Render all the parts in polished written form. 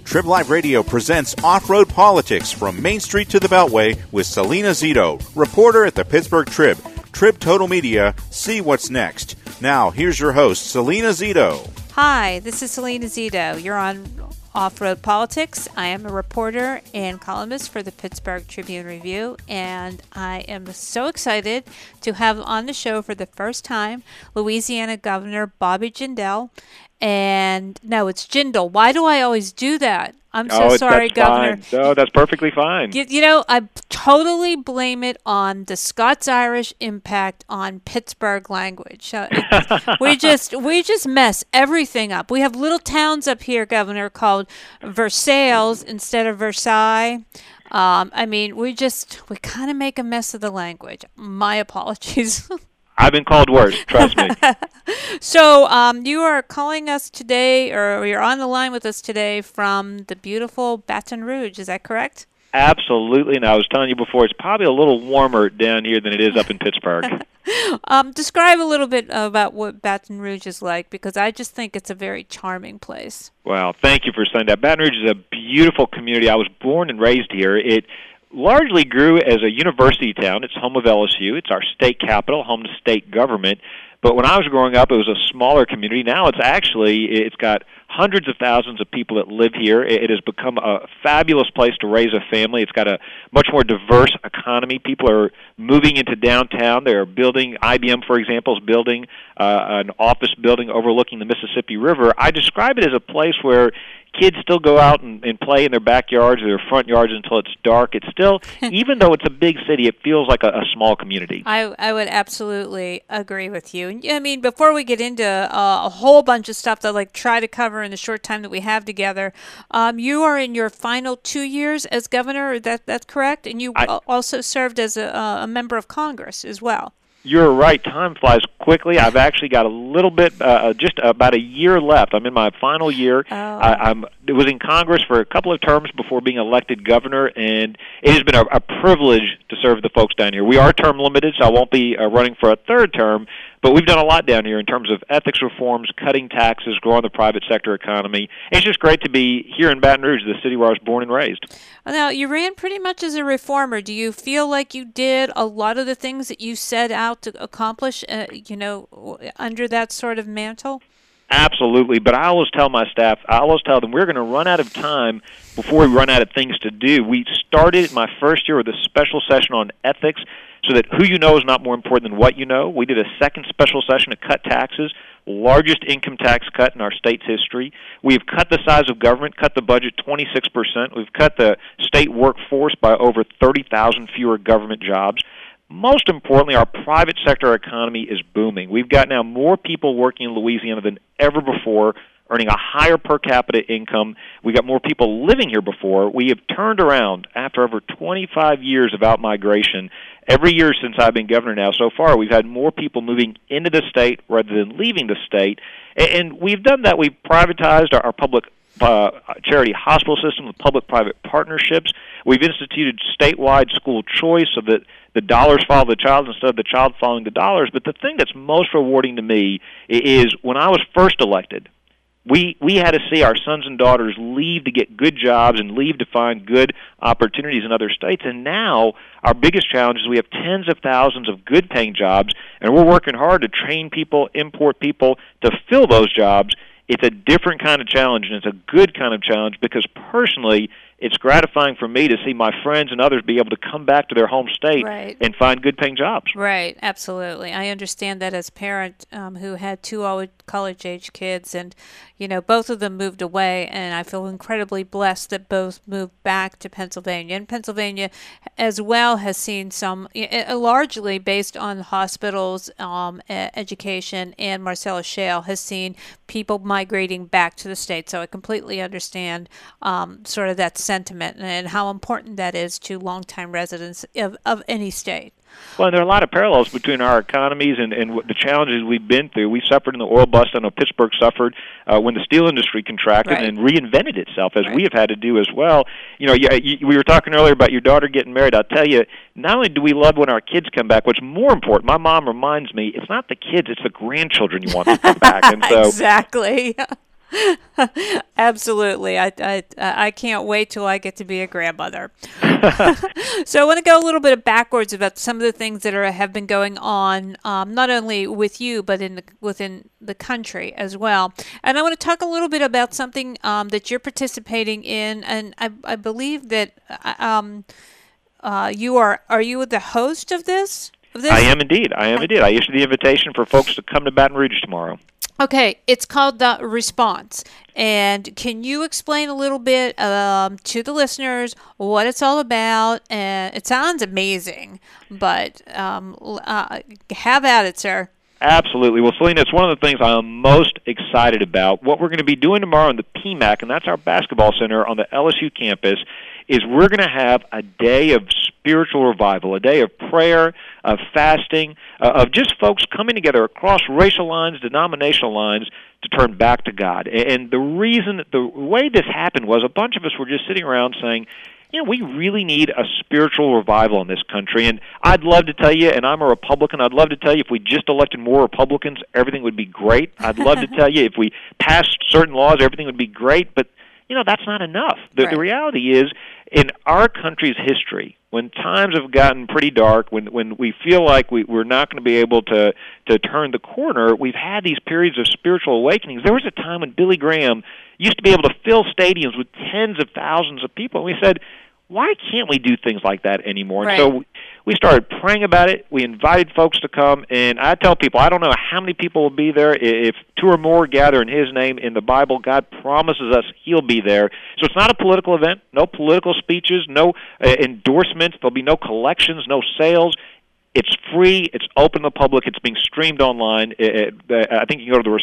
Trib Live Radio presents Off-Road Politics from Main Street to the Beltway with Selena Zito, reporter at the Pittsburgh Trib. Trib Total Media, see what's next. Now, here's your host, Selena Zito. Hi, this is Selena Zito. You're on Off-Road Politics. I am a reporter and columnist for the Pittsburgh Tribune-Review, and I am so excited to have on the show for the first time Louisiana Governor Bobby Jindal. And no, it's Jindal. Why do I always do that? I'm so sorry, Governor. Fine. No, that's perfectly fine. You know, I totally blame it on the Scots-Irish impact on Pittsburgh language. We just mess everything up. We have little towns up here, Governor, called Versailles instead of Versailles. We kind of make a mess of the language. My apologies. I've been called worse, trust me. So you are calling us today, or you're on the line with us today from the beautiful Baton Rouge. Is that correct? Absolutely. And I was telling you before, it's probably a little warmer down here than it is up in Pittsburgh. Describe a little bit about what Baton Rouge is like, because I just think it's a very charming place. Well, thank you for saying that. Baton Rouge is a beautiful community. I was born and raised here. It largely grew as a university town. It's home of LSU. It's our state capital, home to state government. But when I was growing up, it was a smaller community. Now it's got hundreds of thousands of people that live here. It has become a fabulous place to raise a family. It's got a much more diverse economy. People are moving into downtown. They're building, IBM, for example, is building an office building overlooking the Mississippi River. I describe it as a place where kids still go out and play in their backyards or their front yards until it's dark. It's still, even though it's a big city, it feels like a small community. I would absolutely agree with you. I mean, before we get into a whole bunch of stuff that I'd like try to cover in the short time that we have together, you are in your final 2 years as governor. That's correct? And you also served as a member of Congress as well. You're right. Time flies quickly. I've actually got a little bit, just about a year left. I'm in my final year. I was in Congress for a couple of terms before being elected governor, and it has been a privilege to serve the folks down here. We are term limited, so I won't be running for a third term, but we've done a lot down here in terms of ethics reforms, cutting taxes, growing the private sector economy. It's just great to be here in Baton Rouge, the city where I was born and raised. Now, you ran pretty much as a reformer. Do you feel like you did a lot of the things that you set out to accomplish, under that sort of mantle? Absolutely, but I always tell my staff, we're going to run out of time before we run out of things to do. We started my first year with a special session on ethics, so that who you know is not more important than what you know. We did a second special session to cut taxes, largest income tax cut in our state's history. We've cut the size of government, cut the budget 26%. We've cut the state workforce by over 30,000 fewer government jobs. Most importantly, our private sector economy is booming. We've got now more people working in Louisiana than ever before, earning a higher per capita income. We got more people living here before. We have turned around after over 25 years of outmigration. Every year since I've been governor now so far, we've had more people moving into the state rather than leaving the state. And we've done that. We've privatized our public charity hospital system with public-private partnerships. We've instituted statewide school choice so that the dollars follow the child instead of the child following the dollars. But the thing that's most rewarding to me is when I was first elected, we had to see our sons and daughters leave to get good jobs and leave to find good opportunities in other states. And now our biggest challenge is we have tens of thousands of good-paying jobs, and we're working hard to train people, import people to fill those jobs. It's a different kind of challenge, and it's a good kind of challenge because personally, it's gratifying for me to see my friends and others be able to come back to their home state and find good-paying jobs. Right, absolutely. I understand that as a parent who had two college-age kids, and both of them moved away, and I feel incredibly blessed that both moved back to Pennsylvania. And Pennsylvania, as well, has seen some, largely based on hospitals, education, and Marcellus Shale, has seen people migrating back to the state. So I completely understand sort of that sentiment and how important that is to longtime residents of any state. Well, there are a lot of parallels between our economies and the challenges we've been through. We suffered in the oil bust. I know Pittsburgh suffered when the steel industry contracted and reinvented itself, as we have had to do as well. We were talking earlier about your daughter getting married. I'll tell you, not only do we love when our kids come back, what's more important, my mom reminds me, it's not the kids, it's the grandchildren you want to come back. And so, exactly. Absolutely. I can't wait till I get to be a grandmother. So I want to go a little bit backwards about some of the things that have been going on, not only with you, but within the country as well. And I want to talk a little bit about something that you're participating in, and I believe that are you the host of this? I am indeed. I issued the invitation for folks to come to Baton Rouge tomorrow. Okay, it's called The Response. And can you explain a little bit to the listeners what it's all about? It sounds amazing, but have at it, sir. Absolutely. Well, Selena, it's one of the things I'm most excited about. What we're going to be doing tomorrow in the PMAC, and that's our basketball center on the LSU campus, is we're going to have a day of spiritual revival, a day of prayer, of fasting, of just folks coming together across racial lines, denominational lines, to turn back to God. And the way this happened was a bunch of us were just sitting around saying, we really need a spiritual revival in this country. And I'd love to tell you, and I'm a Republican, I'd love to tell you if we just elected more Republicans, everything would be great. I'd love to tell you if we passed certain laws, everything would be great. But, that's not enough. The reality is, in our country's history, when times have gotten pretty dark, when we feel like we're not going to be able to turn the corner, we've had these periods of spiritual awakenings. There was a time when Billy Graham used to be able to fill stadiums with tens of thousands of people, and we said, why can't we do things like that anymore? Right. And so we started praying about it. We invited folks to come, and I tell people, I don't know how many people will be there. If two or more gather in His name in the Bible, God promises us He'll be there. So it's not a political event, no political speeches, no endorsements. There'll be no collections, no sales. It's free. It's open to the public. It's being streamed online. I think you can go to the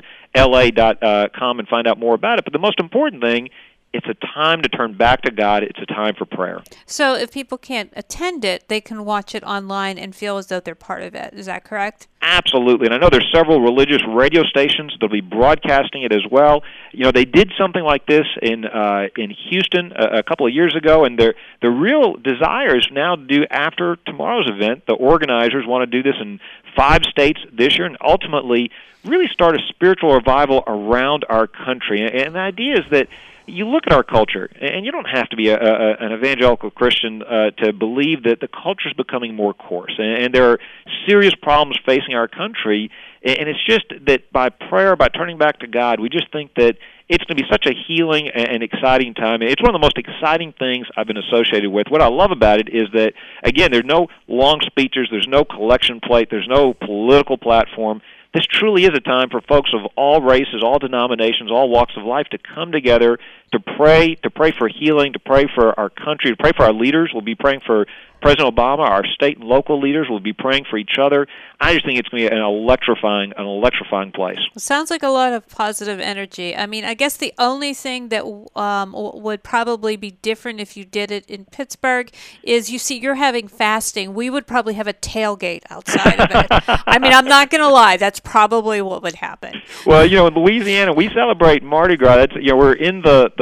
ResponseLA.com and find out more about it. But the most important thing, it's a time to turn back to God. It's a time for prayer. So if people can't attend it, they can watch it online and feel as though they're part of it. Is that correct? Absolutely. And I know there's several religious radio stations that'll be broadcasting it as well. They did something like this in Houston a couple of years ago, and the real desire is now to do after tomorrow's event. The organizers want to do this in 5 states this year and ultimately really start a spiritual revival around our country. And the idea is that you look at our culture, and you don't have to be an evangelical Christian to believe that the culture is becoming more coarse, and there are serious problems facing our country, and it's just that by prayer, by turning back to God, we just think that it's going to be such a healing and exciting time. It's one of the most exciting things I've been associated with. What I love about it is that, again, there's no long speeches, there's no collection plate, there's no political platform. This truly is a time for folks of all races, all denominations, all walks of life to come together to pray for healing, to pray for our country, to pray for our leaders. We'll be praying for President Obama. Our state and local leaders will be praying for each other. I just think it's going to be an electrifying place. It sounds like a lot of positive energy. I mean, I guess the only thing that would probably be different if you did it in Pittsburgh is, you're having fasting. We would probably have a tailgate outside of it. I mean, I'm not going to lie. That's probably what would happen. Well, in Louisiana, we celebrate Mardi Gras. We're in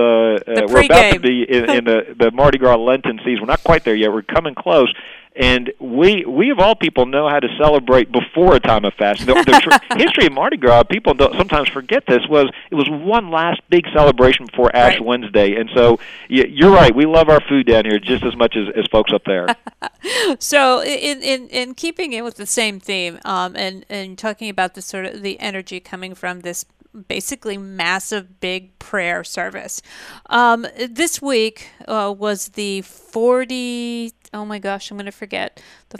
we're about to be in the Mardi Gras Lenten season. We're not quite there yet. We're coming close. And we of all people know how to celebrate before a time of fasting. The history of Mardi Gras, people sometimes forget this, it was one last big celebration before Ash Wednesday. And so you're right, we love our food down here just as much as folks up there. So in keeping it with the same theme, and talking about the sort of the energy coming from this basically massive big prayer service. This week was the 40, oh my gosh, I'm going to forget. The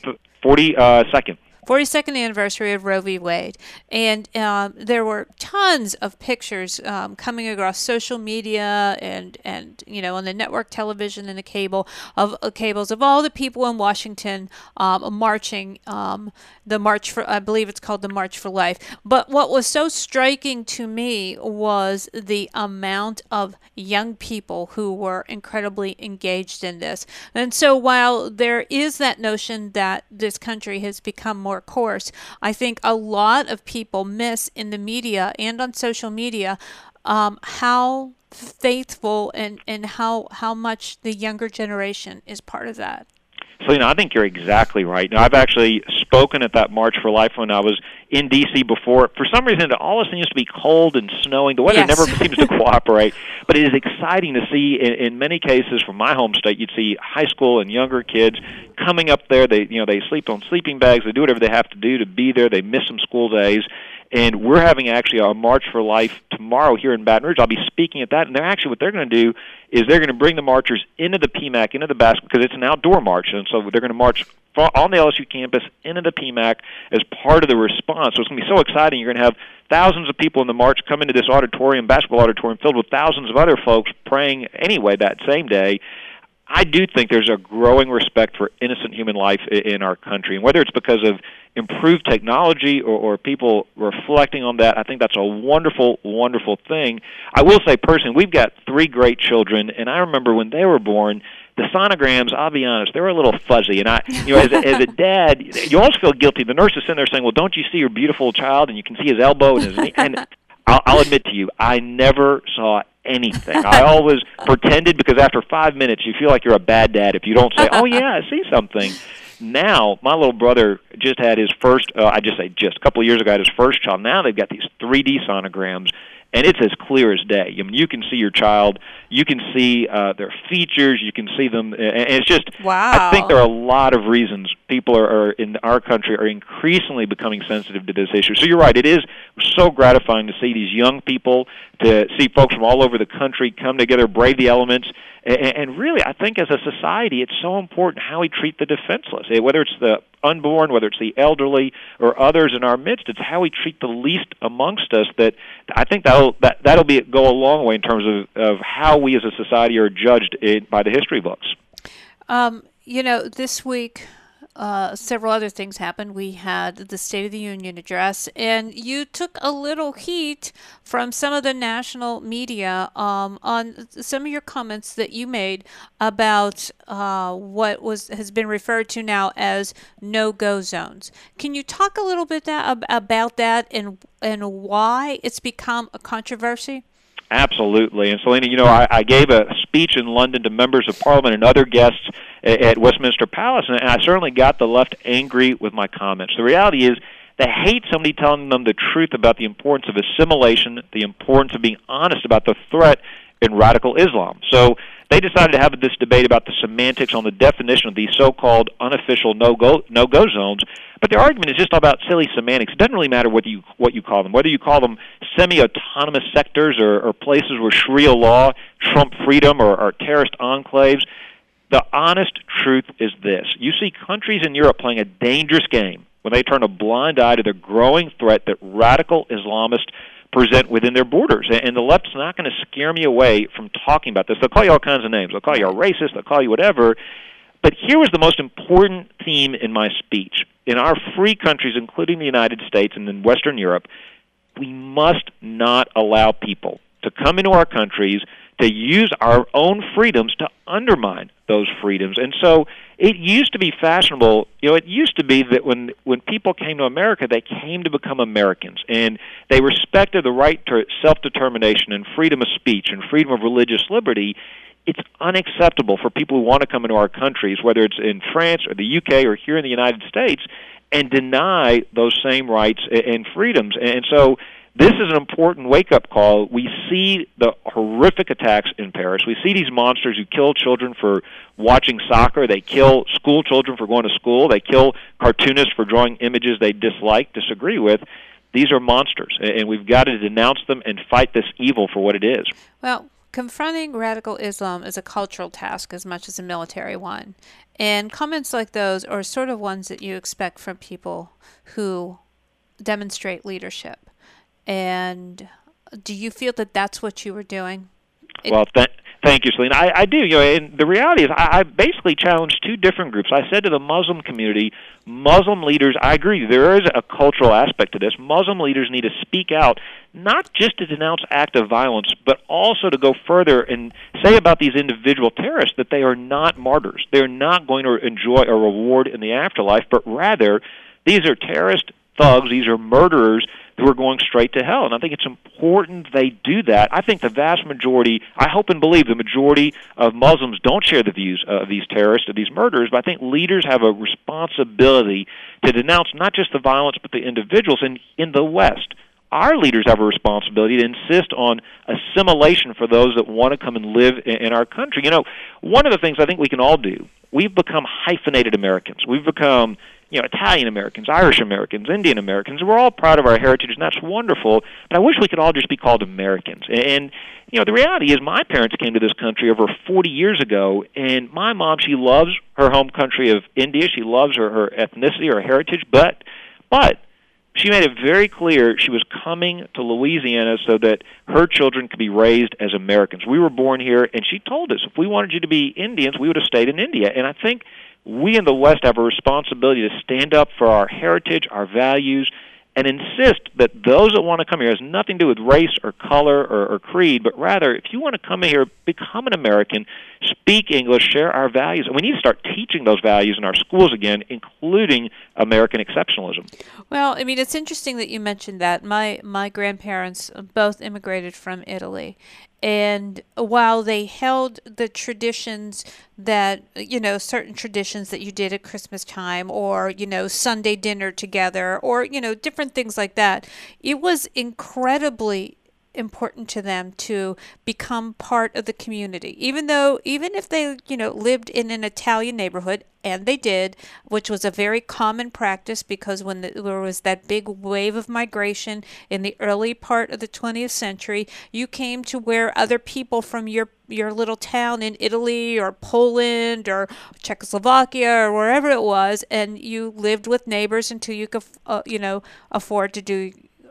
42nd anniversary of Roe v. Wade. And there were tons of pictures coming across social media and on the network television and the cables of all the people in Washington marching, the March for, I believe it's called the March for Life. But what was so striking to me was the amount of young people who were incredibly engaged in this. And so while there is that notion that this country has become more course, I think a lot of people miss in the media and on social media how faithful and how much the younger generation is part of that. Selena, I think you're exactly right. Now, I've actually spoken at that March for Life when I was in D.C. before. For some reason, it always seems to be cold and snowing. The weather never seems to cooperate. But it is exciting to see, in many cases from my home state, you'd see high school and younger kids coming up there. They sleep on sleeping bags. They do whatever they have to do to be there. They miss some school days. And we're having actually a March for Life tomorrow here in Baton Rouge. I'll be speaking at that. And what they're going to do is they're going to bring the marchers into the PMAC, into the basketball, because it's an outdoor march. And so they're going to march on the LSU campus into the PMAC as part of the response. So it's going to be so exciting. You're going to have thousands of people in the march come into this auditorium, basketball auditorium, filled with thousands of other folks praying anyway that same day. I do think there's a growing respect for innocent human life in our country. And whether it's because of improved technology or people reflecting on that, I think that's a wonderful, wonderful thing. I will say personally, we've got 3 great children, and I remember when they were born, the sonograms, I'll be honest, they were a little fuzzy. And as a dad, you always feel guilty. The nurse is sitting there saying, well, don't you see your beautiful child? And you can see his elbow and his knee. And I'll admit to you, I never saw anything. I always pretended, because after 5 minutes you feel like you're a bad dad if you don't say, oh yeah, I see something. Now, my little brother just had his first, a couple of years ago, had his first child. Now they've got these 3D sonograms, and it's as clear as day. I mean, you can see your child, you can see their features, you can see them, and it's just, wow. I think there are a lot of reasons people are in our country are increasingly becoming sensitive to this issue. So you're right, it is so gratifying to see these young people, to see folks from all over the country come together, brave the elements, and really, I think as a society, it's so important how we treat the defenseless. Whether it's the unborn, whether it's the elderly, or others in our midst, it's how we treat the least amongst us that I think that'll go a long way in terms of how we as a society are judged by the history books. This week, several other things happened. We had the State of the Union address, and you took a little heat from some of the national media on some of your comments that you made about what has been referred to now as no-go zones. Can you talk a little bit about that and why it's become a controversy? Absolutely. And Selena, I gave a speech in London to members of Parliament and other guests at Westminster Palace, and I certainly got the left angry with my comments. The reality is they hate somebody telling them the truth about the importance of assimilation, the importance of being honest about the threat in radical Islam. So they decided to have this debate about the semantics on the definition of these so-called unofficial no-go zones. But their argument is just about silly semantics. It doesn't really matter what you call them, whether you call them semi-autonomous sectors or places where Sharia law trump freedom or terrorist enclaves. The honest truth is this. You see countries in Europe playing a dangerous game when they turn a blind eye to the growing threat that radical Islamists present within their borders. And the left's not going to scare me away from talking about this. They'll call you all kinds of names. They'll call you a racist. They'll call you whatever. But here was the most important theme in my speech. In our free countries, including the United States and in Western Europe, we must not allow people to come into our countries to use our own freedoms to undermine those freedoms. And so it used to be fashionable, it used to be that when people came to America, they came to become Americans, and they respected the right to self-determination and freedom of speech and freedom of religious liberty. It's unacceptable for people who want to come into our countries, whether it's in France or the UK or here in the United States, and deny those same rights and freedoms. And so this is an important wake-up call. We see the horrific attacks in Paris. We see these monsters who kill children for watching soccer. They kill school children for going to school. They kill cartoonists for drawing images they dislike, disagree with. These are monsters, and we've got to denounce them and fight this evil for what it is. Well, confronting radical Islam is a cultural task as much as a military one. And comments like those are sort of ones that you expect from people who demonstrate leadership. And do you feel that that's what you were doing? Well, thank you, Selena. I do. And the reality is I basically challenged 2 different groups. I said to the Muslim community, Muslim leaders, I agree, there is a cultural aspect to this. Muslim leaders need to speak out, not just to denounce acts of violence, but also to go further and say about these individual terrorists that they are not martyrs. They're not going to enjoy a reward in the afterlife, but rather these are terrorists thugs. These are murderers who are going straight to hell. And I think it's important they do that. I think the vast majority, I hope and believe the majority of Muslims don't share the views of these terrorists, of these murderers, but I think leaders have a responsibility to denounce not just the violence, but the individuals. And in the West, our leaders have a responsibility to insist on assimilation for those that want to come and live in our country. You know, one of the things I think we can all do, we've become hyphenated Americans. We've become, you know, Italian Americans, Irish Americans, Indian Americans. We're all proud of our heritage, and that's wonderful, but I wish we could all just be called Americans. And you know, the reality is my parents came to this country over 40 years ago, and my mom, she loves her home country of India. She loves her ethnicity, her heritage, but she made it very clear she was coming to Louisiana so that her children could be raised as Americans. We were born here, and she told us if we wanted you to be Indians, we would have stayed in India. And I think we in the West have a responsibility to stand up for our heritage, our values, and insist that those that want to come here has nothing to do with race or color or creed, but rather, if you want to come here, become an American, speak English, share our values. And we need to start teaching those values in our schools again, including American exceptionalism. Well, I mean, it's interesting that you mentioned that. My grandparents both immigrated from Italy. And while they held the traditions that, you know, certain traditions that you did at Christmas time or, you know, Sunday dinner together or, you know, different things like that, it was incredibly important to them to become part of the community, even if they, you know, lived in an Italian neighborhood, and they did, which was a very common practice because when there was that big wave of migration in the early part of the 20th century, you came to where other people from your little town in Italy or Poland or Czechoslovakia or wherever it was, and you lived with neighbors until you could, you know, afford to do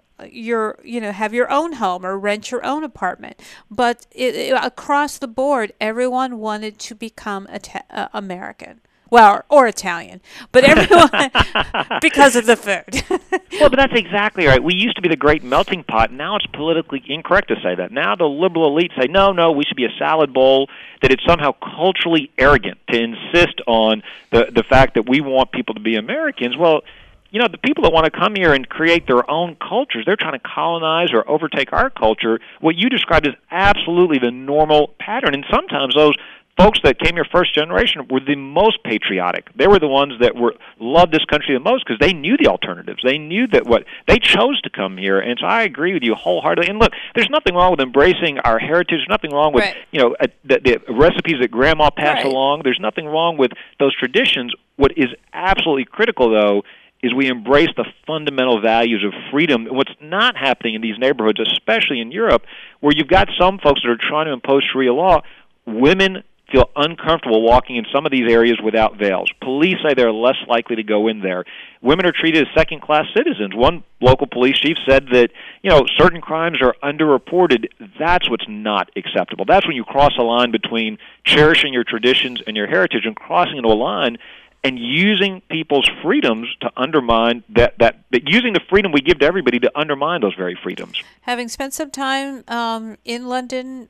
have your own home or rent your own apartment. But across the board, everyone wanted to become American. Well, or Italian, but everyone, because of the food. Well, but that's exactly right. We used to be the great melting pot. Now it's politically incorrect to say that. Now the liberal elite say, no, we should be a salad bowl, that it's somehow culturally arrogant to insist on the fact that we want people to be Americans. Well, you know, the people that want to come here and create their own cultures, they're trying to colonize or overtake our culture. What you described is absolutely the normal pattern. And sometimes those folks that came here first generation were the most patriotic. They were the ones that loved this country the most because they knew the alternatives. They knew that they chose to come here. And so I agree with you wholeheartedly. And look, there's nothing wrong with embracing our heritage. There's nothing wrong with, you know, the recipes that Grandma passed along. There's nothing wrong with those traditions. What is absolutely critical, though, is we embrace the fundamental values of freedom. What's not happening in these neighborhoods, especially in Europe, where you've got some folks that are trying to impose Sharia law, women feel uncomfortable walking in some of these areas without veils. Police say they're less likely to go in there. Women are treated as second-class citizens. One local police chief said that, you know, certain crimes are underreported. That's what's not acceptable. That's when you cross a line between cherishing your traditions and your heritage and crossing into a line and using people's freedoms to undermine using the freedom we give to everybody to undermine those very freedoms. Having spent some time in London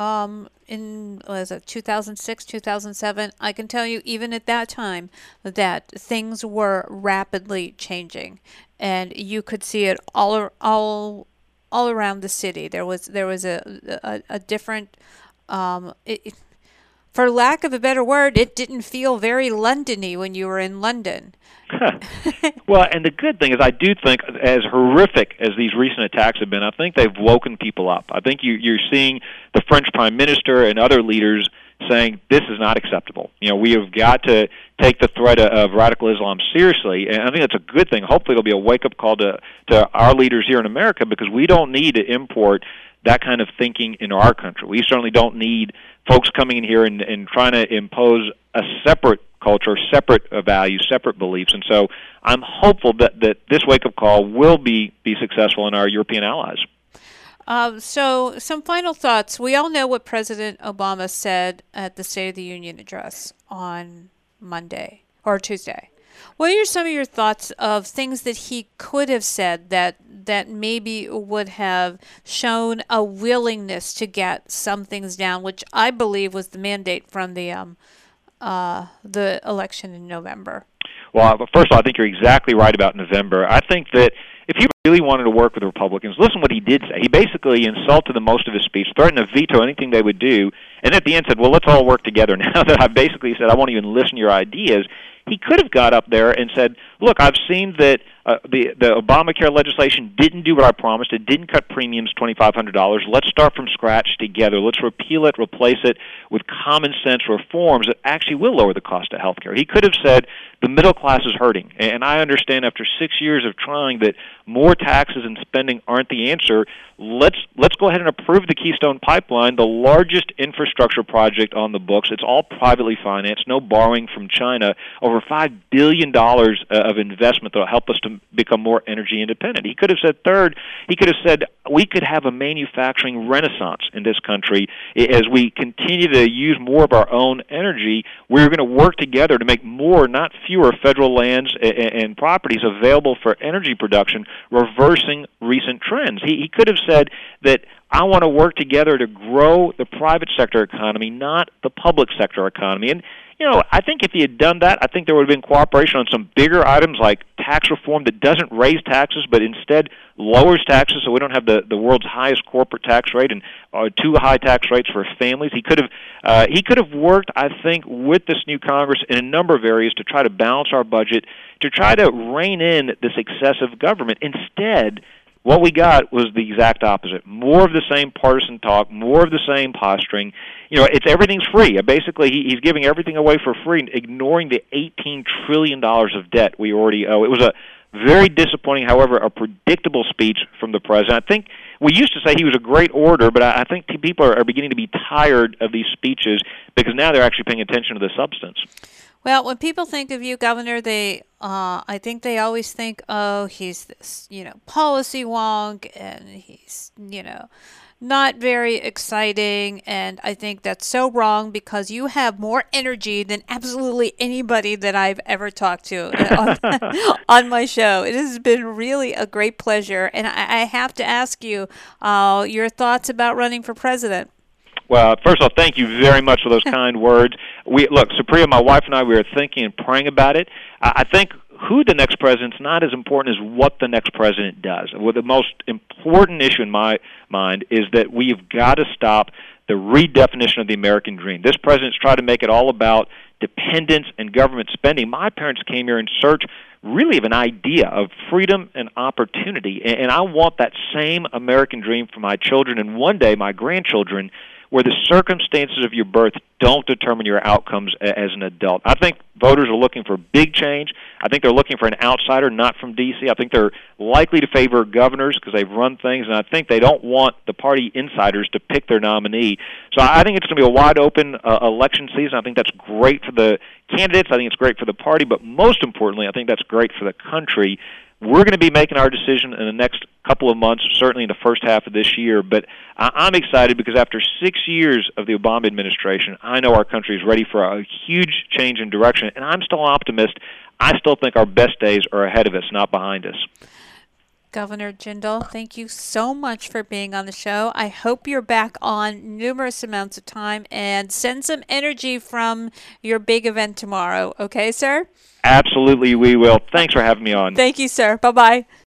in 2006, 2007, I can tell you even at that time that things were rapidly changing, and you could see it all around the city. There was a different. For lack of a better word, it didn't feel very London-y when you were in London. Well, and the good thing is I do think, as horrific as these recent attacks have been, I think they've woken people up. I think you're seeing the French Prime Minister and other leaders saying this is not acceptable. You know, we have got to take the threat of radical Islam seriously, and I think that's a good thing. Hopefully it'll be a wake-up call to our leaders here in America, because we don't need to import that kind of thinking in our country. We certainly don't need folks coming in here and trying to impose a separate culture, separate values, separate beliefs. And so I'm hopeful that this wake-up call will be successful in our European allies. So some final thoughts. We all know what President Obama said at the State of the Union address on Monday or Tuesday. What are some of your thoughts of things that he could have said that maybe would have shown a willingness to get some things down, which I believe was the mandate from the election in November? Well, first of all, I think you're exactly right about November. I think that if he really wanted to work with the Republicans, listen what he did say. He basically insulted them most of his speech, threatened to veto anything they would do, and at the end said, well, let's all work together. Now that I've basically said I won't even listen to your ideas, he could have got up there and said, look, I've seen that the Obamacare legislation didn't do what I promised. It didn't cut premiums $2,500. Let's start from scratch together. Let's repeal it, replace it with common sense reforms that actually will lower the cost of health care. He could have said the middle class is hurting, and I understand after 6 years of trying that more taxes and spending aren't the answer. Let's go ahead and approve the Keystone Pipeline, the largest infrastructure project on the books. It's all privately financed, no borrowing from China, over $5 billion of investment that will help us to become more energy independent. He could have said third, he could have said we could have a manufacturing renaissance in this country as we continue to use more of our own energy. We're going to work together to make more, not fewer, federal lands and properties available for energy production, reversing recent trends. He could have said that I want to work together to grow the private sector economy, not the public sector economy. And, I think if he had done that, I think there would have been cooperation on some bigger items like tax reform that doesn't raise taxes but instead lowers taxes so we don't have the world's highest corporate tax rate and too high tax rates for families. He could have worked, I think, with this new Congress in a number of areas to try to balance our budget, to try to rein in this excessive government. Instead, what we got was the exact opposite. More of the same partisan talk, more of the same posturing. Everything's free. Basically, he's giving everything away for free, ignoring the $18 trillion of debt we already owe. It was a very disappointing, however, a predictable speech from the president. I think we used to say he was a great orator, but I think people are beginning to be tired of these speeches because now they're actually paying attention to the substance. Well, when people think of you, Governor, I think they always think, oh, he's this, policy wonk, and he's, not very exciting. And I think that's so wrong because you have more energy than absolutely anybody that I've ever talked to on my show. It has been really a great pleasure. And I have to ask you your thoughts about running for president. Well, first of all, thank you very much for those kind words. Look, Supriya, my wife and I, we were thinking and praying about it. I think who the next president's not as important as what the next president does. Well, the most important issue in my mind is that we've got to stop the redefinition of the American dream. This president's tried to make it all about dependence and government spending. My parents came here in search really of an idea of freedom and opportunity, and I want that same American dream for my children and one day my grandchildren, where the circumstances of your birth don't determine your outcomes as an adult. I think voters are looking for big change. I think they're looking for an outsider, not from D.C. I think they're likely to favor governors because they've run things, and I think they don't want the party insiders to pick their nominee. So I think it's going to be a wide-open election season. I think that's great for the candidates. I think it's great for the party, but most importantly, I think that's great for the country. We're going to be making our decision in the next couple of months, certainly in the first half of this year. But I'm excited because after 6 years of the Obama administration, I know our country is ready for a huge change in direction. And I'm still an optimist. I still think our best days are ahead of us, not behind us. Governor Jindal, thank you so much for being on the show. I hope you're back on numerous amounts of time and send some energy from your big event tomorrow. Okay, sir? Absolutely, we will. Thanks for having me on. Thank you, sir. Bye-bye.